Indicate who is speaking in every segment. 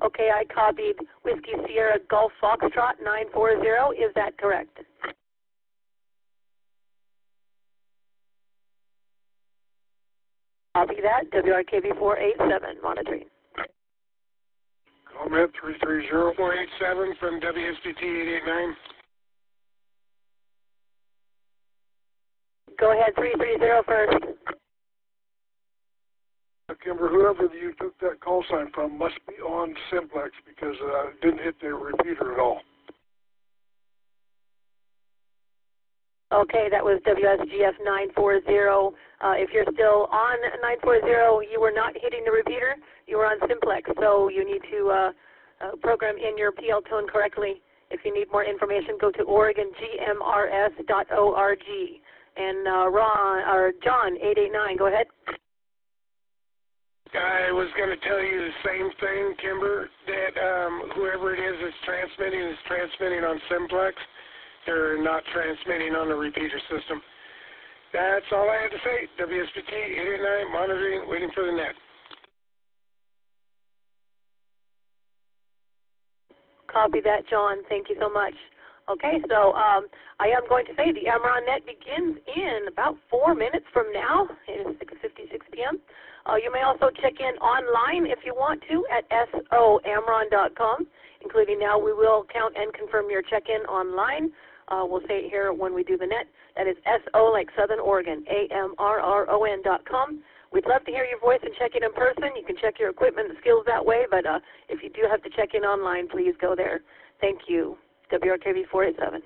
Speaker 1: Okay, I copied Whiskey Sierra Golf Foxtrot 940. Is that correct? Copy that. WRKV 487 monitoring.
Speaker 2: Comment 330487 from WSBT 889.
Speaker 1: Go ahead, 330 first.
Speaker 2: Kimber, whoever you took that call sign from must be on Simplex because it didn't hit their repeater at all.
Speaker 1: Okay, that was WSGF 940. If you're still on 940, you were not hitting the repeater. You were on Simplex, so you need to program in your PL tone correctly. If you need more information, go to OregonGMRS.org. And John, 889, go ahead.
Speaker 2: I was going to tell you the same thing, Kimber, that whoever it is that's transmitting on Simplex. They're not transmitting on the repeater system. That's all I had to say. WSBT 889, monitoring, waiting for the net.
Speaker 1: Copy that, John. Thank you so much. Okay, so I am going to say the Amron net begins in about 4 minutes from now. It is 6:56 p.m. You may also check in online if you want to at SOAmron.com, including now we will count and confirm your check-in online. We'll say it here when we do the net. That is SO like Southern Oregon, AMRRON.com. We'd love to hear your voice and check in person. You can check your equipment and skills that way, but if you do have to check in online, please go there. Thank you. WRKV 487.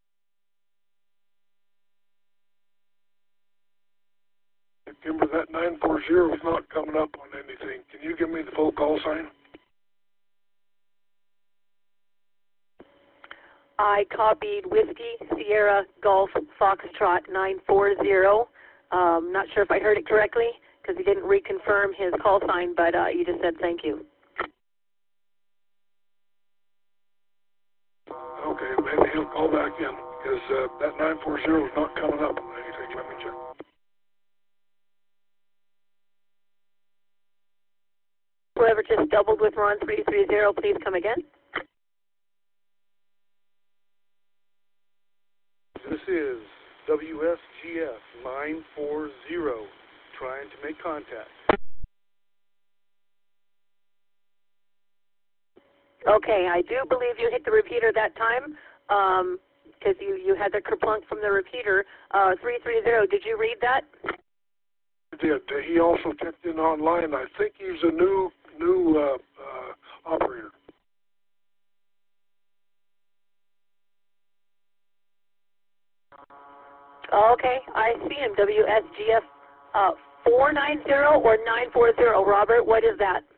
Speaker 2: Kimber, that 940 is not coming up on anything. Can you give me the full call sign?
Speaker 1: I copied Whiskey Sierra Golf Foxtrot 940. Not sure if I heard it correctly because he didn't reconfirm his call sign, but you just said thank you.
Speaker 2: Okay, maybe he'll call back in because that 940 is not coming up on anything. Let me check.
Speaker 1: Whoever just doubled with Ron 330, please come again.
Speaker 3: This is WSGF 940, trying to make contact.
Speaker 1: Okay, I do believe you hit the repeater that time because you had the kerplunk from the repeater. 330, did you read that?
Speaker 2: I did. He also checked in online. I think he's a new operator.
Speaker 1: Okay, I see him. WSGF 490 or 940. Robert, what is that?